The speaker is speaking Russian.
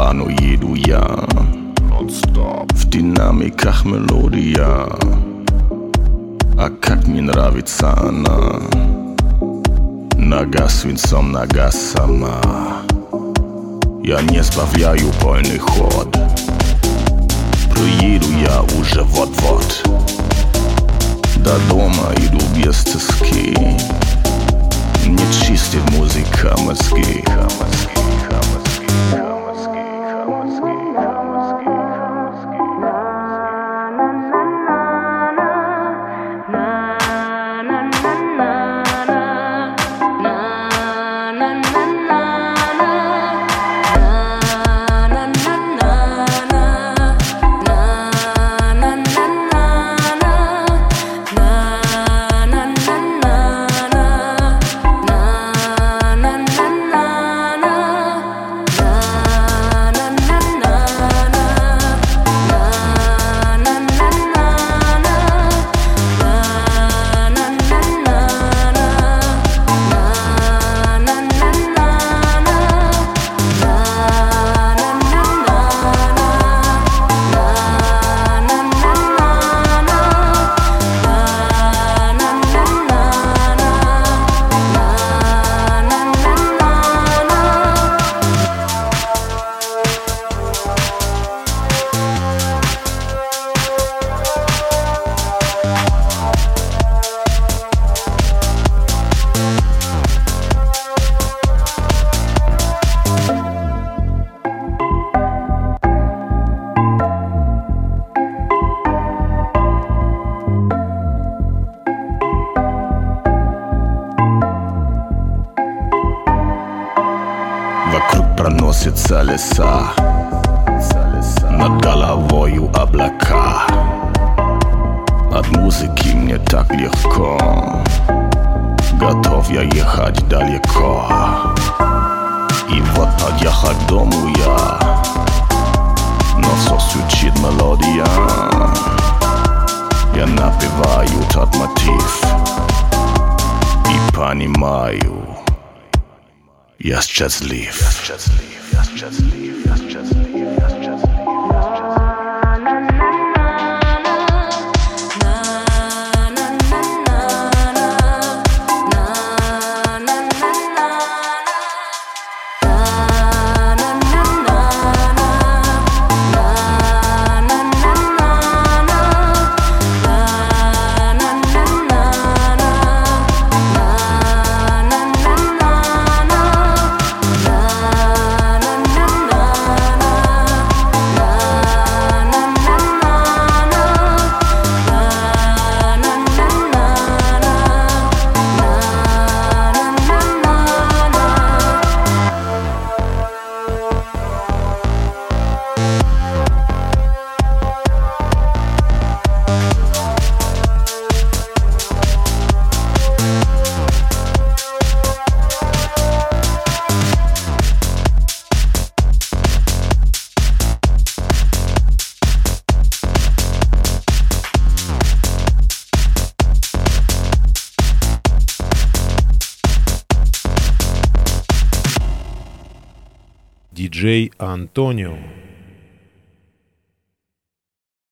плану еду я, в динамиках мелодия. А как мне нравится она, нога свинцом, нога сама. Я не сбавляю полный ход, приеду я уже вот-вот. До дома иду без тоски, не чистит музыка мозги. Вокруг проносятся леса, над головою облака. От музыки мне так легко, готов я ехать далеко. И вот подъехал к дому я, но все звучит мелодия. Я напеваю тот мотив и понимаю, я счастлив. Диджей Антонио.